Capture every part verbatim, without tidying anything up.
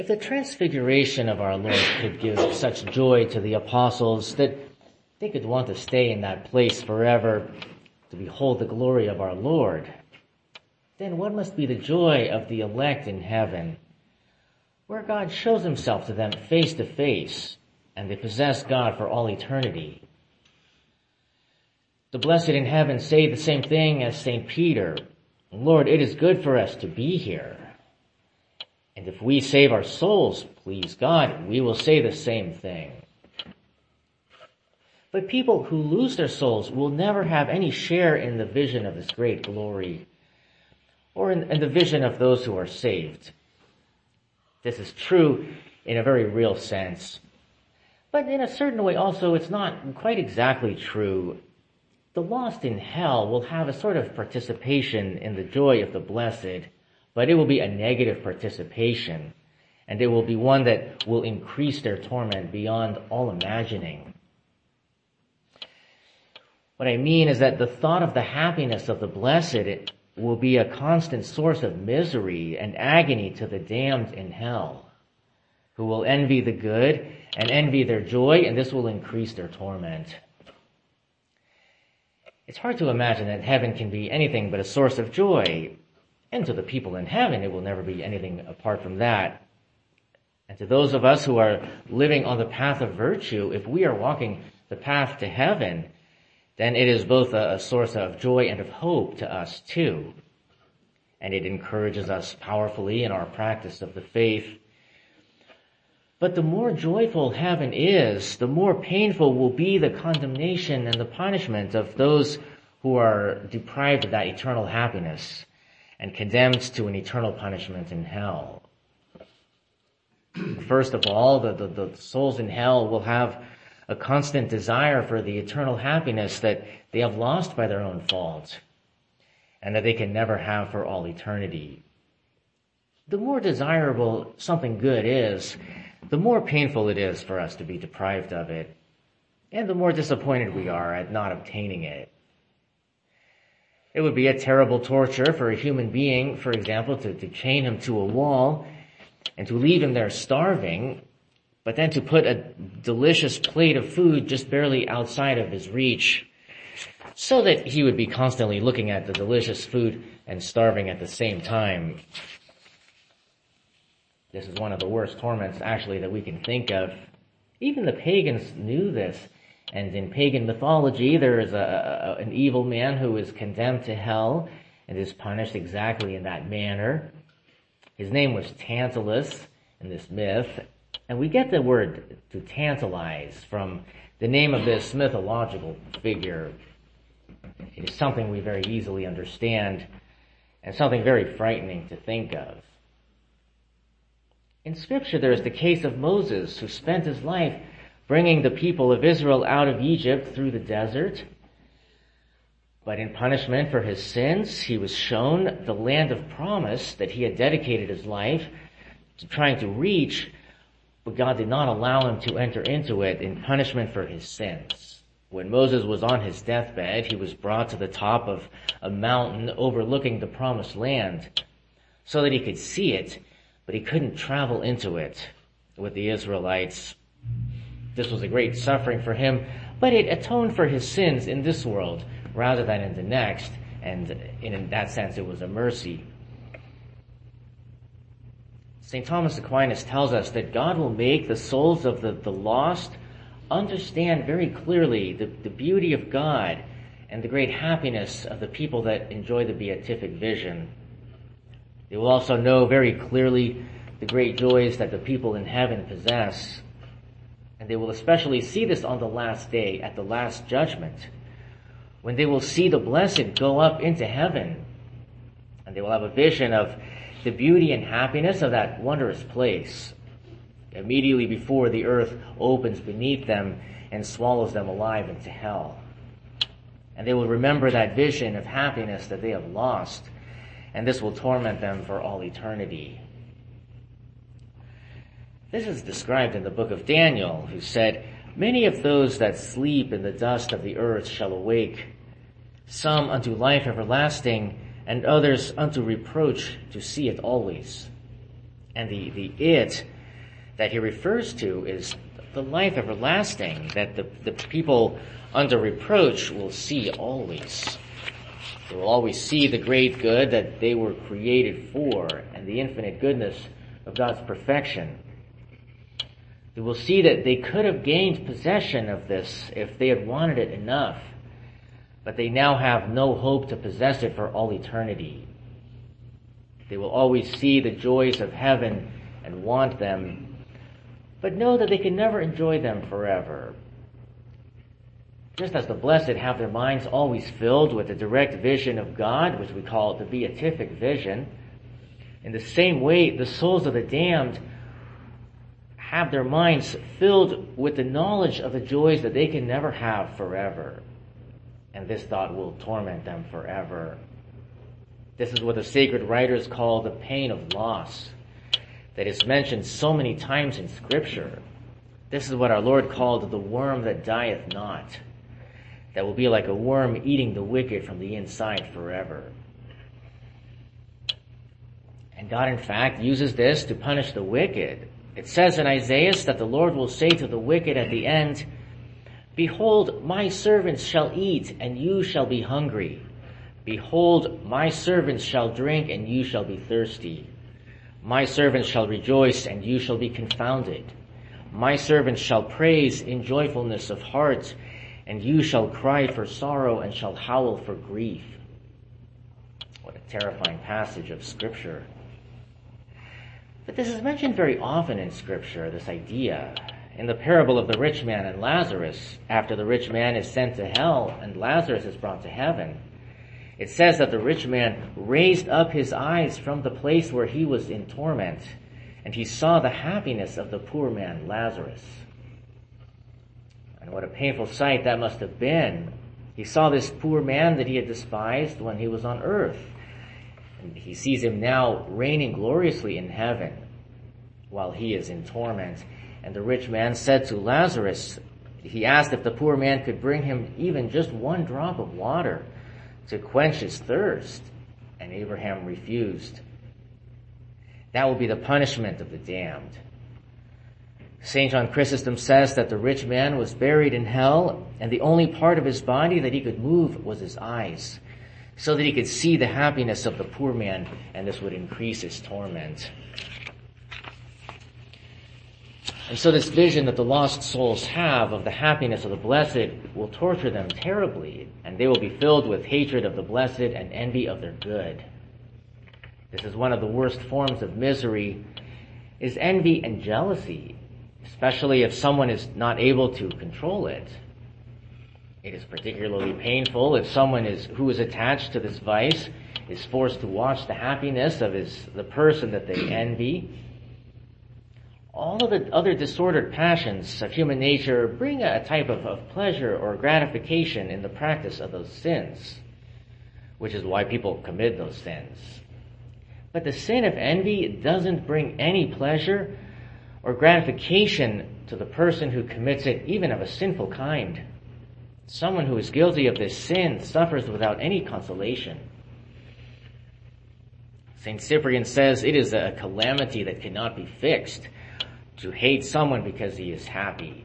If the transfiguration of our Lord could give such joy to the apostles that they could want to stay in that place forever to behold the glory of our Lord, then what must be the joy of the elect in heaven, where God shows himself to them face to face, and they possess God for all eternity? The blessed in heaven say the same thing as Saint Peter. Lord, it is good for us to be here. And if we save our souls, please God, we will say the same thing. But people who lose their souls will never have any share in the vision of this great glory, or in, in the vision of those who are saved. This is true in a very real sense. But in a certain way also, it's not quite exactly true. The lost in hell will have a sort of participation in the joy of the blessed, but it will be a negative participation, and it will be one that will increase their torment beyond all imagining. What I mean is that the thought of the happiness of the blessed will be a constant source of misery and agony to the damned in hell, who will envy the good and envy their joy, and this will increase their torment. It's hard to imagine that heaven can be anything but a source of joy. And to the people in heaven, it will never be anything apart from that. And to those of us who are living on the path of virtue, if we are walking the path to heaven, then it is both a, a source of joy and of hope to us too. And it encourages us powerfully in our practice of the faith. But the more joyful heaven is, the more painful will be the condemnation and the punishment of those who are deprived of that eternal happiness and condemned to an eternal punishment in hell. First of all, the, the, the souls in hell will have a constant desire for the eternal happiness that they have lost by their own fault, and that they can never have for all eternity. The more desirable something good is, the more painful it is for us to be deprived of it, and the more disappointed we are at not obtaining it. It would be a terrible torture for a human being, for example, to, to chain him to a wall and to leave him there starving, but then to put a delicious plate of food just barely outside of his reach, so that he would be constantly looking at the delicious food and starving at the same time. This is one of the worst torments, actually, that we can think of. Even the pagans knew this. And in pagan mythology, there is a, a, an evil man who is condemned to hell and is punished exactly in that manner. His name was Tantalus in this myth. And we get the word to tantalize from the name of this mythological figure. It is something we very easily understand and something very frightening to think of. In Scripture, there is the case of Moses, who spent his life bringing the people of Israel out of Egypt through the desert. But in punishment for his sins, he was shown the land of promise that he had dedicated his life to trying to reach, but God did not allow him to enter into it in punishment for his sins. When Moses was on his deathbed, he was brought to the top of a mountain overlooking the promised land so that he could see it, but he couldn't travel into it with the Israelites. This was a great suffering for him, but it atoned for his sins in this world rather than in the next, and in that sense it was a mercy. Saint Thomas Aquinas tells us that God will make the souls of the, the lost understand very clearly the, the beauty of God and the great happiness of the people that enjoy the beatific vision. They will also know very clearly the great joys that the people in heaven possess. And they will especially see this on the last day, at the last judgment, when they will see the blessed go up into heaven. And they will have a vision of the beauty and happiness of that wondrous place, immediately before the earth opens beneath them and swallows them alive into hell. And they will remember that vision of happiness that they have lost, and this will torment them for all eternity. This is described in the book of Daniel, who said, "Many of those that sleep in the dust of the earth shall awake, some unto life everlasting, and others unto reproach to see it always." And the, the it that he refers to is the life everlasting that the, the people under reproach will see always. They will always see the great good that they were created for and the infinite goodness of God's perfection. They will see that they could have gained possession of this if they had wanted it enough, but they now have no hope to possess it for all eternity. They will always see the joys of heaven and want them, but know that they can never enjoy them forever. Just as the blessed have their minds always filled with the direct vision of God, which we call the beatific vision, in the same way the souls of the damned have their minds filled with the knowledge of the joys that they can never have forever. And this thought will torment them forever. This is what the sacred writers call the pain of loss, that is mentioned so many times in Scripture. This is what our Lord called the worm that dieth not, that will be like a worm eating the wicked from the inside forever. And God, in fact, uses this to punish the wicked. It says in Isaiah that the Lord will say to the wicked at the end, "Behold, my servants shall eat, and you shall be hungry. Behold, my servants shall drink, and you shall be thirsty. My servants shall rejoice, and you shall be confounded. My servants shall praise in joyfulness of heart, and you shall cry for sorrow and shall howl for grief." What a terrifying passage of Scripture. But this is mentioned very often in Scripture, this idea. In the parable of the rich man and Lazarus, after the rich man is sent to hell and Lazarus is brought to heaven, it says that the rich man raised up his eyes from the place where he was in torment, and he saw the happiness of the poor man, Lazarus. And what a painful sight that must have been. He saw this poor man that he had despised when he was on earth. And he sees him now reigning gloriously in heaven while he is in torment. And the rich man said to Lazarus, he asked if the poor man could bring him even just one drop of water to quench his thirst. And Abraham refused. That will be the punishment of the damned. Saint John Chrysostom says that the rich man was buried in hell, and the only part of his body that he could move was his eyes, so that he could see the happiness of the poor man, and this would increase his torment. And so this vision that the lost souls have of the happiness of the blessed will torture them terribly, and they will be filled with hatred of the blessed and envy of their good. This is one of the worst forms of misery, is envy and jealousy, especially if someone is not able to control it. It is particularly painful if someone is who is attached to this vice is forced to watch the happiness of his the person that they envy. All of the other disordered passions of human nature bring a type of, of pleasure or gratification in the practice of those sins, which is why people commit those sins. But the sin of envy doesn't bring any pleasure or gratification to the person who commits it, even of a sinful kind. Someone who is guilty of this sin suffers without any consolation. Saint Cyprian says it is a calamity that cannot be fixed to hate someone because he is happy.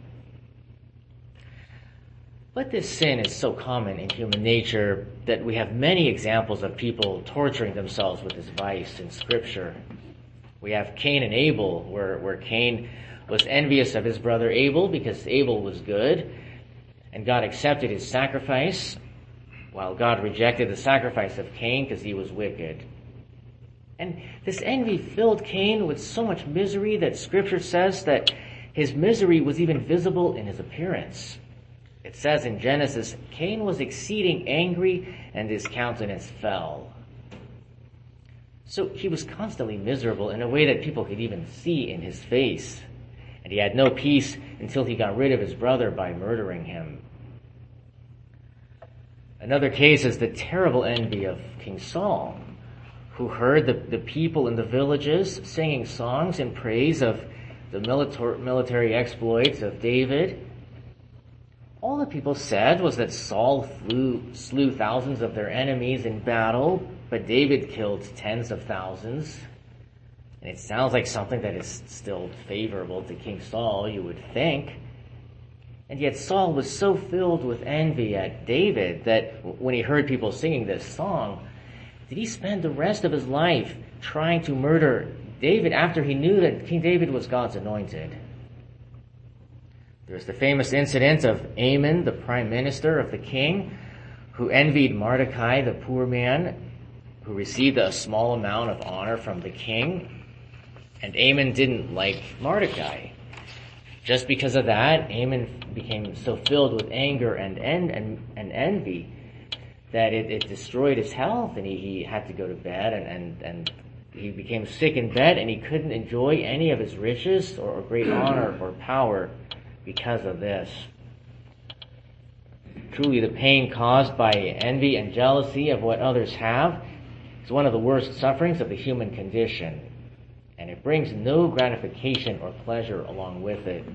But this sin is so common in human nature that we have many examples of people torturing themselves with this vice in Scripture. We have Cain and Abel, where, where Cain was envious of his brother Abel because Abel was good, and God accepted his sacrifice, while God rejected the sacrifice of Cain because he was wicked. And this envy filled Cain with so much misery that Scripture says that his misery was even visible in his appearance. It says in Genesis, Cain was exceeding angry and his countenance fell. So he was constantly miserable in a way that people could even see in his face. And he had no peace until he got rid of his brother by murdering him. Another case is the terrible envy of King Saul, who heard the, the people in the villages singing songs in praise of the military, military exploits of David. All the people said was that Saul flew, slew thousands of their enemies in battle, but David killed tens of thousands. And it sounds like something that is still favorable to King Saul, you would think. And yet Saul was so filled with envy at David that when he heard people singing this song, did he spend the rest of his life trying to murder David after he knew that King David was God's anointed? There's the famous incident of Amon, the prime minister of the king, who envied Mordecai, the poor man, who received a small amount of honor from the king. And Amon didn't like Mordecai. Just because of that, Amon became so filled with anger and en- and, and envy that it, it destroyed his health, and he, he had to go to bed, and, and, and he became sick in bed, and he couldn't enjoy any of his riches or, or great honor or power because of this. Truly, the pain caused by envy and jealousy of what others have is one of the worst sufferings of the human condition. And it brings no gratification or pleasure along with it.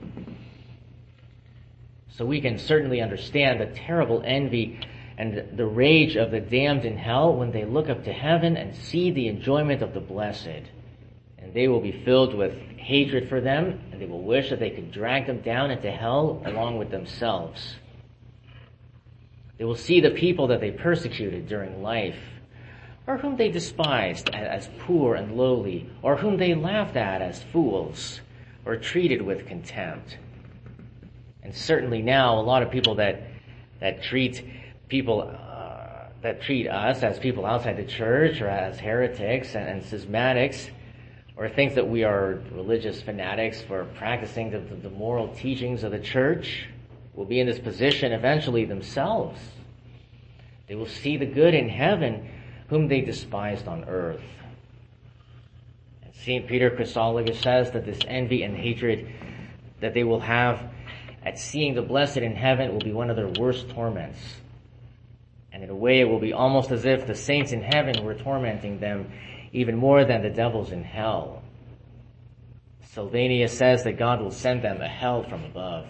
So we can certainly understand the terrible envy and the rage of the damned in hell when they look up to heaven and see the enjoyment of the blessed. And they will be filled with hatred for them, and they will wish that they could drag them down into hell along with themselves. They will see the people that they persecuted during life, or whom they despised as poor and lowly, or whom they laughed at as fools, or treated with contempt. And certainly now, a lot of people that that treat people uh, that treat us as people outside the church, or as heretics and, and schismatics, or think that we are religious fanatics for practicing the, the moral teachings of the church, will be in this position eventually themselves. They will see the good in heaven whom they despised on earth. And Saint Peter Chrysologus says that this envy and hatred that they will have at seeing the blessed in heaven will be one of their worst torments. And in a way it will be almost as if the saints in heaven were tormenting them even more than the devils in hell. Sylvania says that God will send them a hell from above.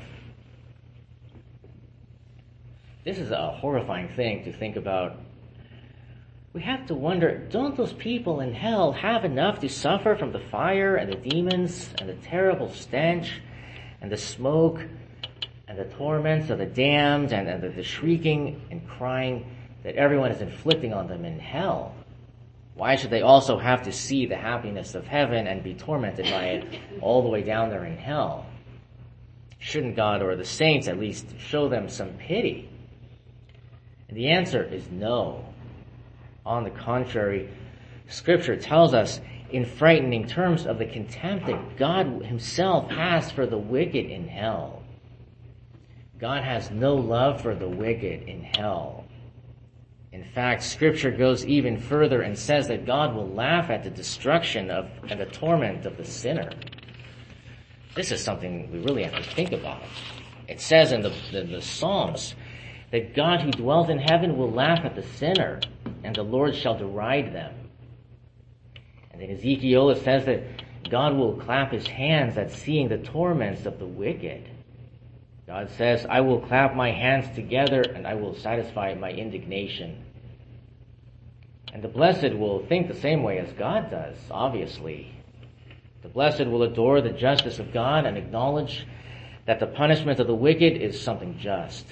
This is a horrifying thing to think about. We have to wonder, don't those people in hell have enough to suffer from the fire and the demons and the terrible stench and the smoke and the torments of the damned and, and the, the shrieking and crying that everyone is inflicting on them in hell? Why should they also have to see the happiness of heaven and be tormented by it all the way down there in hell? Shouldn't God or the saints at least show them some pity? And the answer is no. On the contrary, Scripture tells us in frightening terms of the contempt that God himself has for the wicked in hell. God has no love for the wicked in hell. In fact, Scripture goes even further and says that God will laugh at the destruction of and the torment of the sinner. This is something we really have to think about. It says in the, the, the Psalms that God who dwells in heaven will laugh at the sinner, and the Lord shall deride them. And in Ezekiel it says that God will clap his hands at seeing the torments of the wicked. God says, I will clap my hands together and I will satisfy my indignation. And the blessed will think the same way as God does, obviously. The blessed will adore the justice of God and acknowledge that the punishment of the wicked is something just.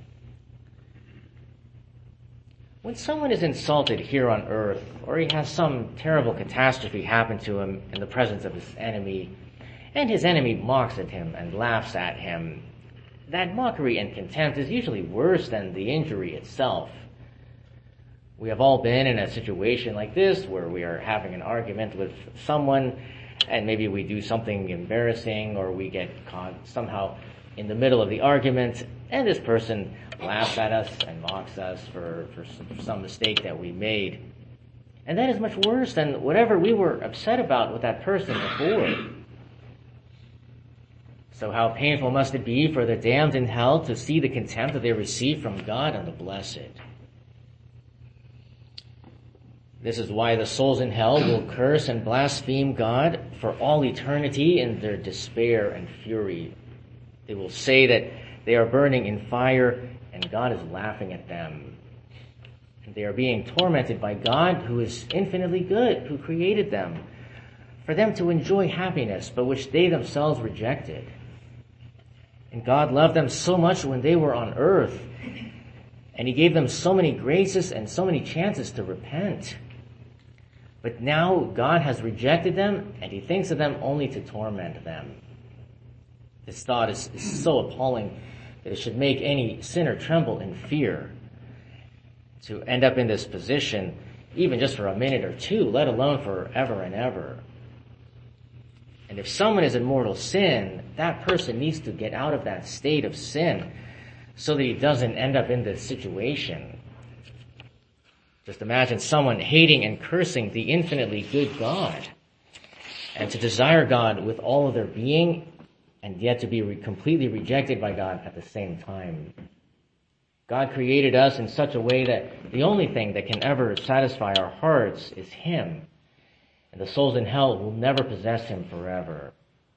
When someone is insulted here on earth, or he has some terrible catastrophe happen to him in the presence of his enemy, and his enemy mocks at him and laughs at him, that mockery and contempt is usually worse than the injury itself. We have all been in a situation like this where we are having an argument with someone, and maybe we do something embarrassing, or we get caught somehow in the middle of the argument, and this person laughs at us and mocks us for, for some mistake that we made. And that is much worse than whatever we were upset about with that person before. So how painful must it be for the damned in hell to see the contempt that they receive from God and the blessed. This is why the souls in hell will curse and blaspheme God for all eternity in their despair and fury. They will say that they are burning in fire and God is laughing at them. And they are being tormented by God who is infinitely good, who created them. for them to enjoy happiness, but which they themselves rejected. And God loved them so much when they were on earth, and he gave them so many graces and so many chances to repent. But now God has rejected them, and he thinks of them only to torment them. This thought is, is so appalling that it should make any sinner tremble in fear. To end up in this position, even just for a minute or two, let alone forever and ever. And if someone is in mortal sin, that person needs to get out of that state of sin so that he doesn't end up in this situation. Just imagine someone hating and cursing the infinitely good God, and to desire God with all of their being, and yet to be re- completely rejected by God at the same time. God created us in such a way that the only thing that can ever satisfy our hearts is him, and the souls in hell will never possess him forever.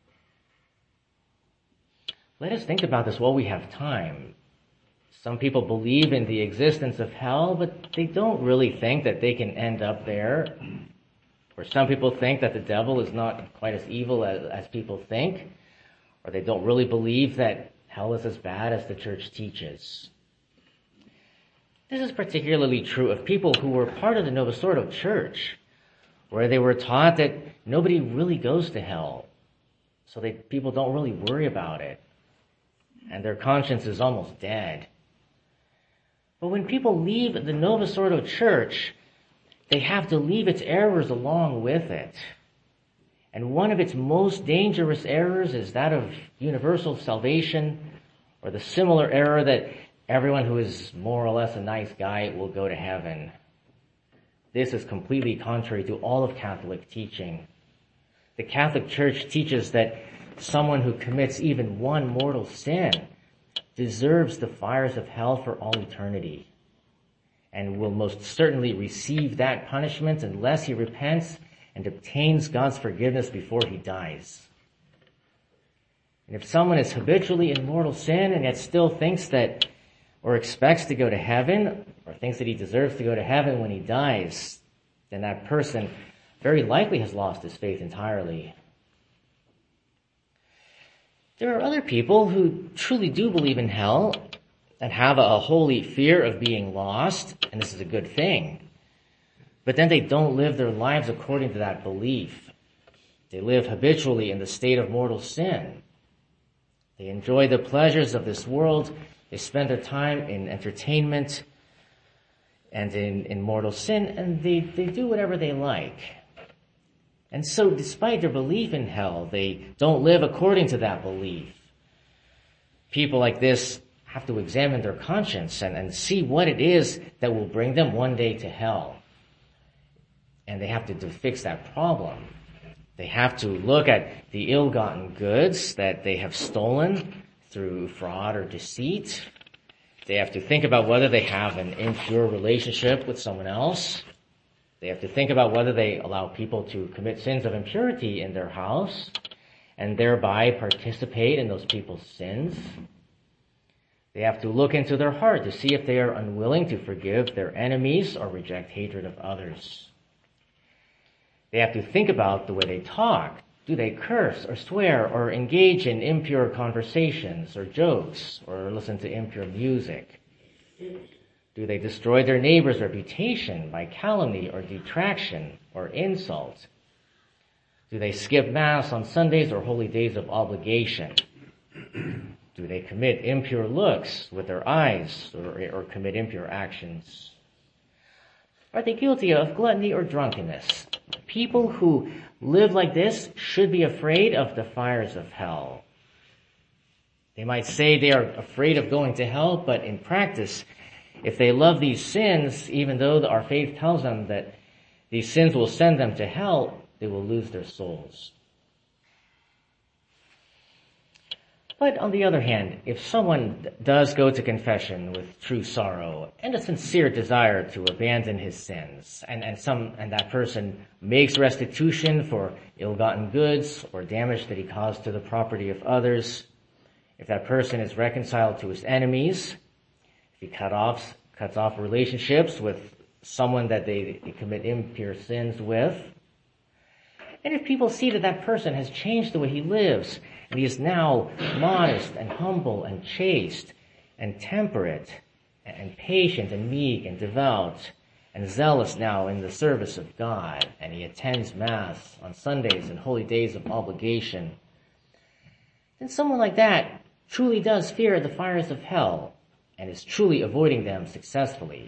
Let us think about this while we have time. Some people believe in the existence of hell, but they don't really think that they can end up there. Or some people think that the devil is not quite as evil as, as people think. Or they don't really believe that hell is as bad as the church teaches. This is particularly true of people who were part of the Novus Ordo Church, where they were taught that nobody really goes to hell. So they, people don't really worry about it. And their conscience is almost dead. But when people leave the Novus Ordo Church, they have to leave its errors along with it. And one of its most dangerous errors is that of universal salvation, or the similar error that everyone who is more or less a nice guy will go to heaven. This is completely contrary to all of Catholic teaching. The Catholic Church teaches that someone who commits even one mortal sin deserves the fires of hell for all eternity, and will most certainly receive that punishment unless he repents and obtains God's forgiveness before he dies. And if someone is habitually in mortal sin and yet still thinks that, or expects to go to heaven, or thinks that he deserves to go to heaven when he dies, then that person very likely has lost his faith entirely. There are other people who truly do believe in hell and have a holy fear of being lost, and this is a good thing. But then they don't live their lives according to that belief. They live habitually in the state of mortal sin. They enjoy the pleasures of this world. They spend their time in entertainment and in, in mortal sin, and they, they do whatever they like. And so despite their belief in hell, they don't live according to that belief. People like this have to examine their conscience and, and see what it is that will bring them one day to hell. And they have to, to fix that problem. They have to look at the ill-gotten goods that they have stolen through fraud or deceit. They have to think about whether they have an impure relationship with someone else. They have to think about whether they allow people to commit sins of impurity in their house and thereby participate in those people's sins. They have to look into their heart to see if they are unwilling to forgive their enemies or reject hatred of others. They have to think about the way they talk. Do they curse or swear or engage in impure conversations or jokes or listen to impure music? Do they destroy their neighbor's reputation by calumny or detraction or insult? Do they skip Mass on Sundays or holy days of obligation? Do they commit impure looks with their eyes or, or commit impure actions? Are they guilty of gluttony or drunkenness? People who live like this should be afraid of the fires of hell. They might say they are afraid of going to hell, but in practice, if they love these sins, even though our faith tells them that these sins will send them to hell, they will lose their souls. But on the other hand, if someone does go to confession with true sorrow and a sincere desire to abandon his sins, and, and some and that person makes restitution for ill-gotten goods or damage that he caused to the property of others, if that person is reconciled to his enemies, if he cut off, cuts off relationships with someone that they, they commit impure sins with, And if people see that that person has changed the way he lives, and he is now modest and humble and chaste and temperate and patient and meek and devout and zealous now in the service of God, and he attends Mass on Sundays and holy days of obligation, then someone like that truly does fear the fires of hell and is truly avoiding them successfully.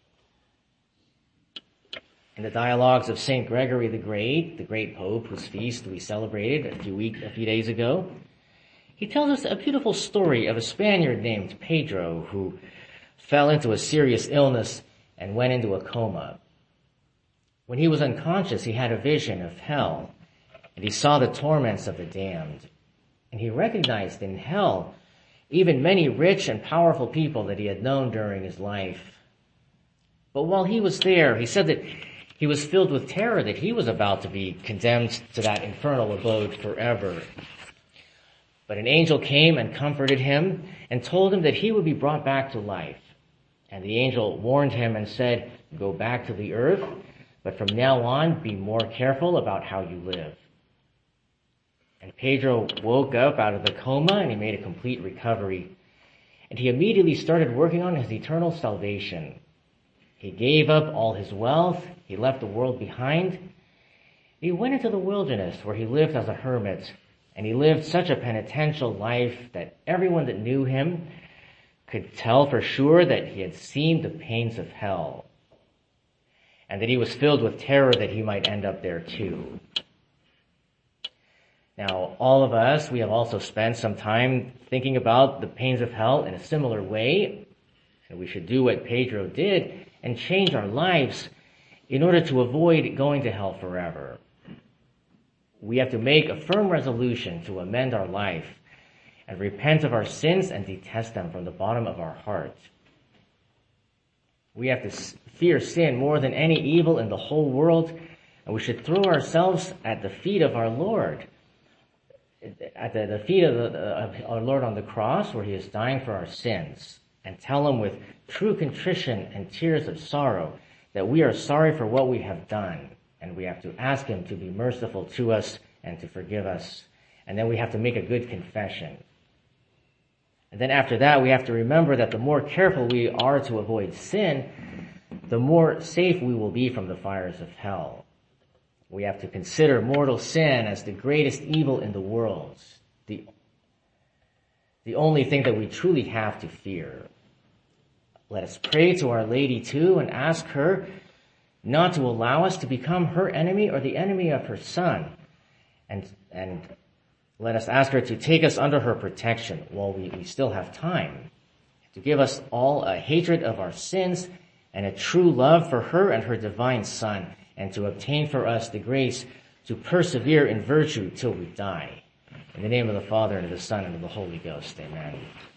In the dialogues of Saint Gregory the Great, the great pope whose feast we celebrated a few week, a few days ago, he tells us a beautiful story of a Spaniard named Pedro who fell into a serious illness and went into a coma. When he was unconscious, he had a vision of hell, and he saw the torments of the damned. And he recognized in hell even many rich and powerful people that he had known during his life. But while he was there, he said that he was filled with terror that he was about to be condemned to that infernal abode forever. But an angel came and comforted him and told him that he would be brought back to life. And the angel warned him and said, "Go back to the earth, but from now on be more careful about how you live." And Pedro woke up out of the coma and he made a complete recovery. And he immediately started working on his eternal salvation. He gave up all his wealth. He left the world behind. He went into the wilderness where he lived as a hermit. And he lived such a penitential life that everyone that knew him could tell for sure that he had seen the pains of hell. And that he was filled with terror that he might end up there too. Now, all of us, we have also spent some time thinking about the pains of hell in a similar way. And we should do what Pedro did and change our lives in order to avoid going to hell forever. We have to make a firm resolution to amend our life and repent of our sins and detest them from the bottom of our heart. We have to fear sin more than any evil in the whole world, and we should throw ourselves at the feet of our Lord, at the, the feet of, the, of our Lord on the cross where he is dying for our sins, and tell him with true contrition and tears of sorrow that we are sorry for what we have done, and we have to ask him to be merciful to us and to forgive us. And then we have to make a good confession. And then after that, we have to remember that the more careful we are to avoid sin, the more safe we will be from the fires of hell. We have to consider mortal sin as the greatest evil in the world, the, the only thing that we truly have to fear. Let us pray to Our Lady too and ask her not to allow us to become her enemy or the enemy of her Son. And, and let us ask her to take us under her protection while we, we still have time, to give us all a hatred of our sins and a true love for her and her divine Son, and to obtain for us the grace to persevere in virtue till we die. In the name of the Father, and of the Son, and of the Holy Ghost, amen.